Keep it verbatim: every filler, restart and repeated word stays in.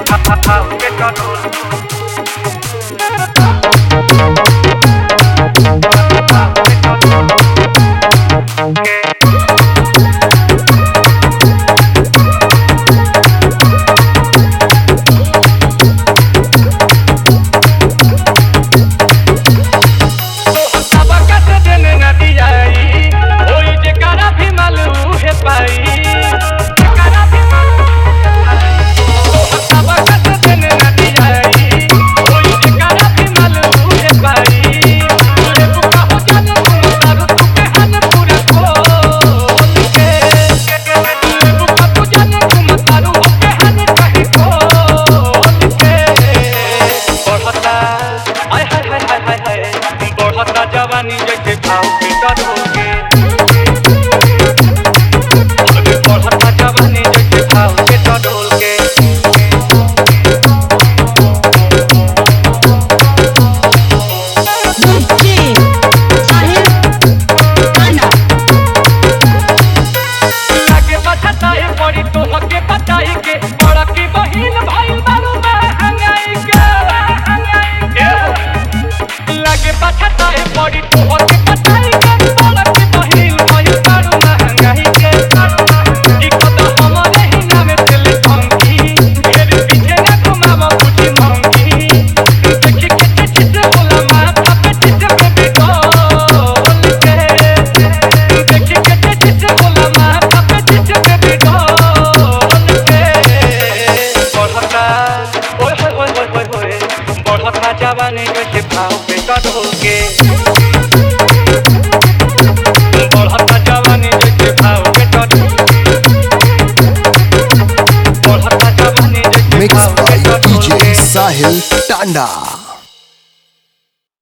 जवानी जैसे भाव के डरोगे बढ़ता जवानी जैसे भाव के डरोगे लागे बचता है पड़ी तो हके बताई के बड़ा की बहिन भाई बारू में हंगाई के लागे बचता है पड़ी तो हके बताई के बड़ा की बहिन भाई बारू में हंगाई के ई कदा हमारे ही नाम दिल ठंकी घेर पीछे ना घुमावा पूछी मंगी देखी के चिच होला माथा पे चिच पे बिठोल के देखी के चिच होला माथा पे चिच पे बिठोल के बढ़ता ओए होए होए होए होए बढ़ता जवानी जैसे भाव पे डरोगे बढ़ता जवानी जैसे भाव पे डरोगे बढ़ता जवानी जैसे Mixed भाव पे by D J डरोगे Sahil Tanda.